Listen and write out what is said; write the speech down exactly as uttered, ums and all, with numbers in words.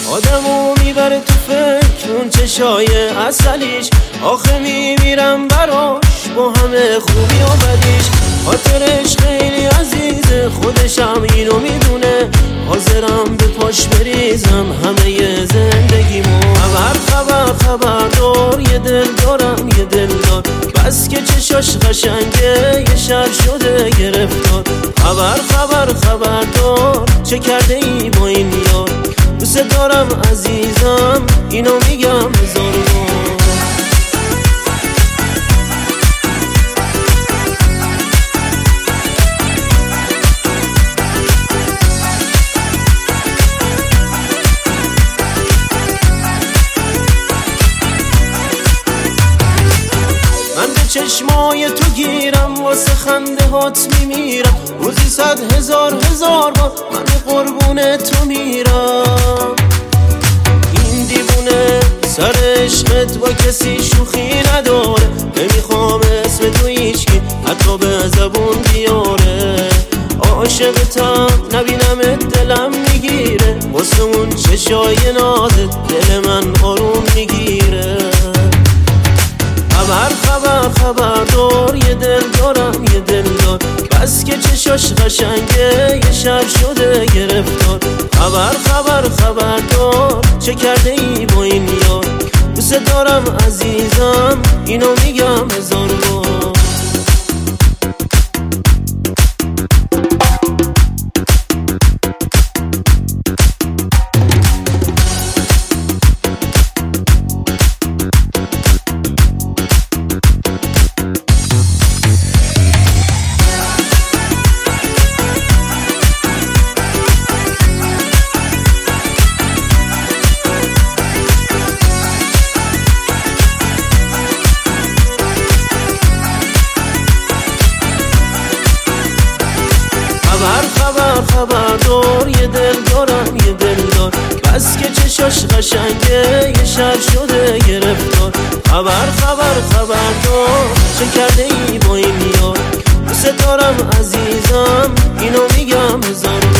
آدمو میبره تو فکر اون چشای اصلیش، آخه میمیرم براش با همه خوبی و بدیش. خاطرش خیلی عزیزه، خودشم اینو میدونه، حاضرم به پاش بریزم همه زندگیمو. خبر خبر خبردار، یه دل دارم یه دل دار، بس که چشاش قشنگه یه شهر شده گرفتار. خبر خبر خبردار، چه کرده ای با این یار، دوست دارم عزیزم اینو میگم هزار بار. من به چشمای تو گیرم، واسه خنده هات میمیرم، روزی صد هزار هزار بار من قربون تو میرم. این دیوونه سر عشقت با کسی شوخی نداره، نمیخوام اسم تو هیچکی حتی به زبون بیاره. عاشقتم نبینمت دلم میگیره، واسه اون چشای نازت دل من آروم میگیره. خبر خبر خبردار، یه دل دارم یه دل دار، بس که چشاش قشنگه یه شهر شده گرفتار. خبر خبر خبردار، چه کرده ای با این یار، دوست دارم عزیزم اینو میگم هزار بار. خبر خبر خبردار، یه دل دارم یه دل دار، بس که چشاش قشنگه یه شهر شده گرفتار. خبر خبر خبردار، چه کرده ای با این یار، دوست دارم عزیزم اینو میگم هزار